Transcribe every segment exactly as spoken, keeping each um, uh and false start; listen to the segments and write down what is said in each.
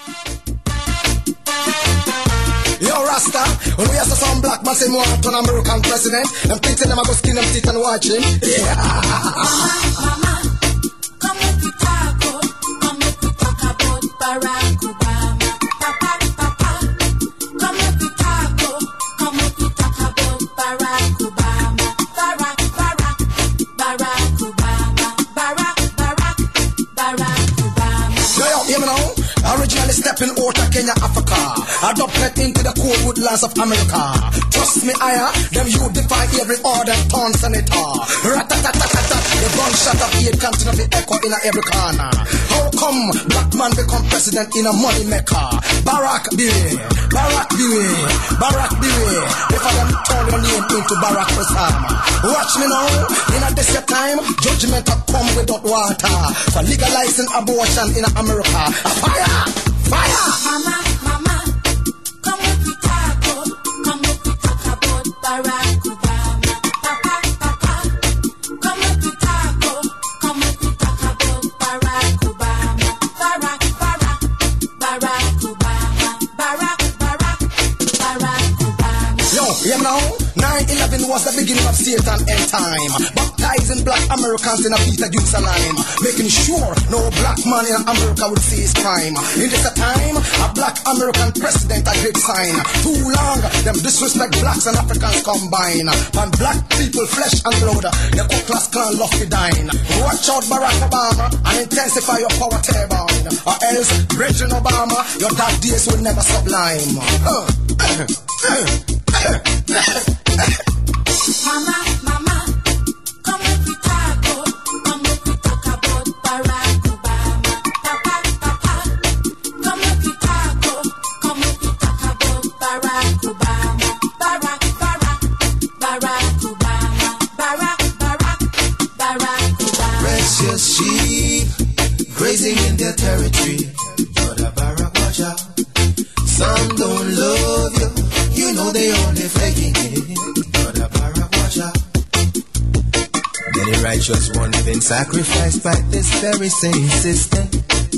Yo, Rasta, when we have some black man say more to an American president, them thinking them a go skin them teeth and watch him. Yeah. Mama, come make we talk, oh. Come make we talk about Barack Obama. Papa, Papa, come make we talk, oh. Come make we talk about Barack Obama. Barack, Barack, Barack Obama. Barack, Barack, Barack Obama. Yo, yo, hear me now? Originally stepping out of Kenya, Africa, adopted into the cold woodlands of America. Trust me, I, them you defy every order, torn senator. Rat-a-tat-tat-tat, the gunshot of hate continue to echo in every corner. How come black man become president in a money maker? Barack beware, Barack beware, Barack beware. If I them turn your name into Barack Osama. Watch me now, in a this time, judgment will come without water. For legalizing abortion in America. Fire! Fire! Mama, mama, come make we talk, oh. Come make we talk about Barack Obama. Papa, Papa, come make we talk, oh. Come make we talk about Barack Obama. Barack, Barack, Barack Obama. Barack, Barack, Barack Obama. Yo, yeah now, nine eleven was the beginning of Satan end time. Baptizing black Americans in a Peter Jerusalem, making sure no black man in America would see his crime. In this time, a black American president a great sign. Too long, them disrespect blacks and Africans combine. And black people, flesh and blood, the Ku Klux Klan love to dine. Watch out Barack Obama and intensify your power turbine, or else, President Obama, your dark days will never sublime. Uh, uh, uh, uh, Mama, mama, come make we talk, oh. Come make we talk about Barack Obama. Papa, Papa, come make we talk, oh. Come make we talk about Barack Obama. Barack, Barack, Barack Obama. Barack, Barack, Barack Obama. Precious sheep grazing in their territory. Brother Barack, watch out. Some don't love you, you know they only faking it. Brother Barack, watch out. Many righteous ones been sacrificed by this very same system.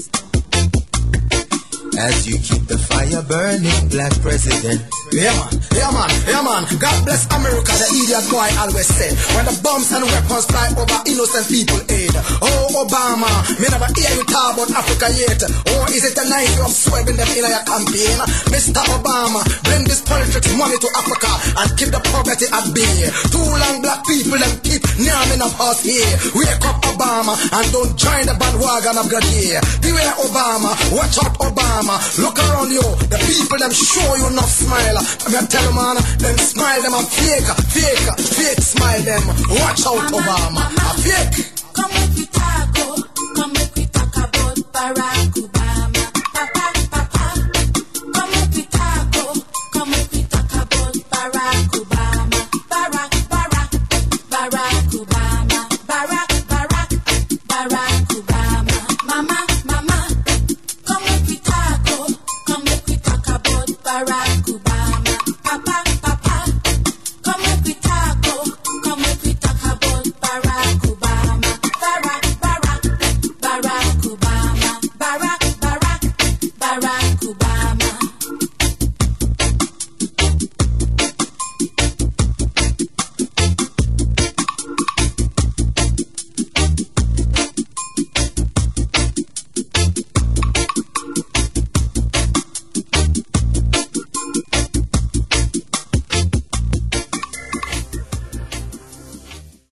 As you keep the fire burning, black president. Yeah man, yeah man, yeah man. God bless America, the idiot boy always said. When the bombs and weapons fly over innocent people aid. Oh Obama, me never hear you talk about Africa yet. Or is it a night you have swerving them in your campaign? Mister Obama, bring this politics money to Africa and keep the poverty at bay. Too long black people them keep naming of us here. Wake up Obama and don't join the bandwagon of God here. Beware Obama, watch out Obama. Look around you, the people them show you enough smile. I'm gonna tell them man, them smile them a fake, fake, fake smile them. Watch out Obama, a fake. Come make we talk, oh. Come make we talk about Barack Obama. Papa, Papa, come make we talk, oh. Come make we talk about Barack Obama. Barack, Barack, Barack Obama. Barack, Barack, Barack Obama. Mama, mama, come make we talk, oh. Come make we talk about Barack Obama. Papa, Papa, come make we talk, oh. Come make we talk about Barack Obama. Barack, Barack, Barack Obama. Barack, Barack, Barack